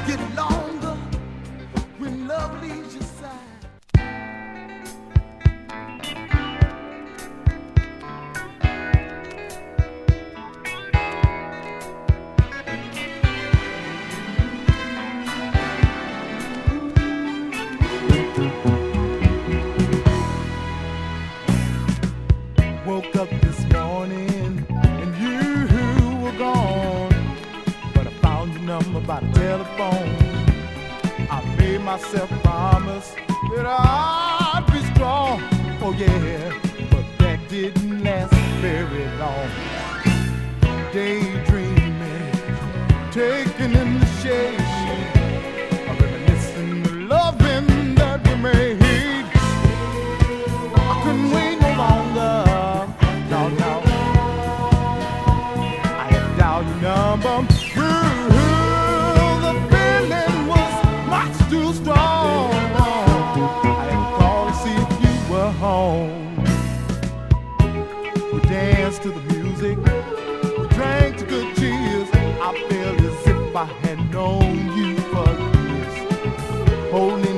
get longer when love leaves your side. Woke up this morning and you were gone, but I found your number by the telephone. I made myself promise that I'd be strong, oh yeah, but that didn't last very long. Daydreaming, taking in the shade, reminiscing the loving that we made. I couldn't wait no longer. No, no. I had to dial your number. The feeling was much too strong. I had to call to see if you were home. We danced to the music. We drank to good cheers. I felt as if I had known you for years. Holding